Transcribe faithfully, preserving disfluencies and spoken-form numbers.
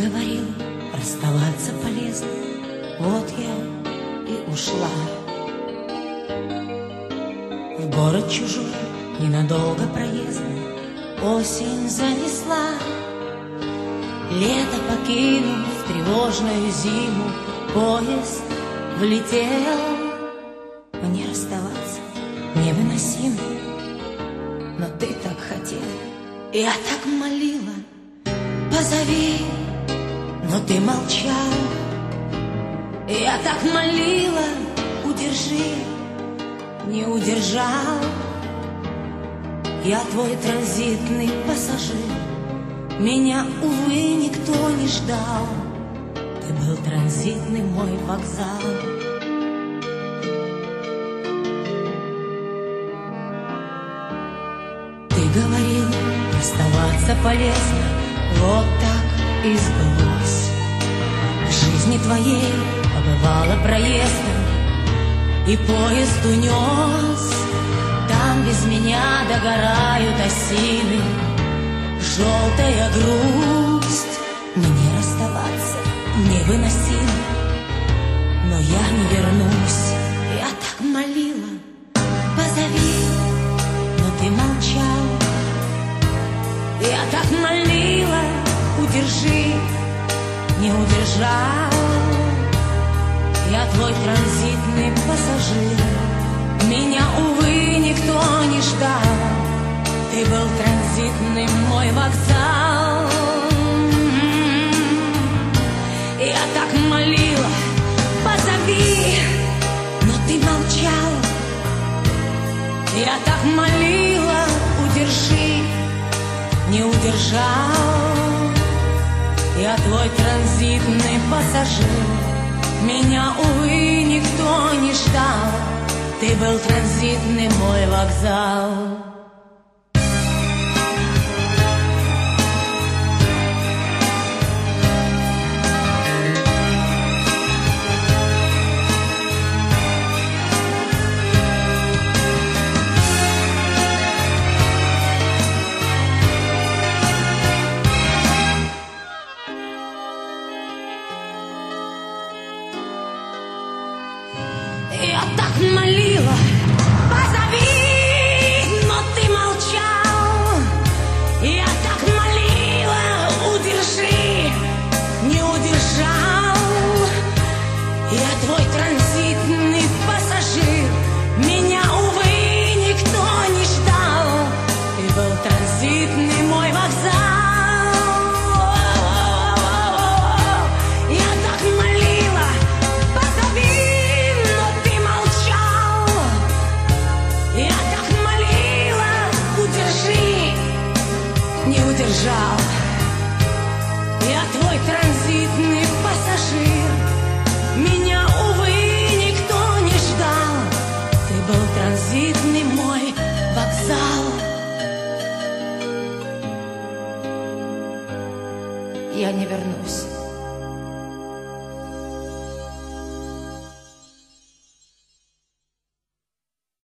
говорил, расставаться полезно, вот я и ушла. В город чужой, ненадолго проездом, осень занесла. Лето покинув тревожную зиму, поезд влетел. Мне расставаться невыносимо, но ты так хотел, я так молила, позови, но ты молчал. Я так молила, удержи, не удержал. Я твой транзитный пассажир, меня, увы, никто не ждал. Ты был транзитный мой вокзал. Ты говорил, расставаться полезно, вот так и сбылось. В жизни твоей побывала проездом, и поезд унес. Там без меня догорают осины, желтая грусть. Мне расставаться невыносимо, но я не вернусь. Я так молила, позови, но ты молчал. Я так молила, удержи, не удержал. Я твой транзитный пассажир, меня, увы, никто не ждал. Ты был транзитный мой вокзал. Я так молила, позови, но ты молчал. Я так молила, удержи, не удержал. Я твой транзитный пассажир, меня, увы, никто не ждал. Ты был транзитный мой вокзал. Я так молилась.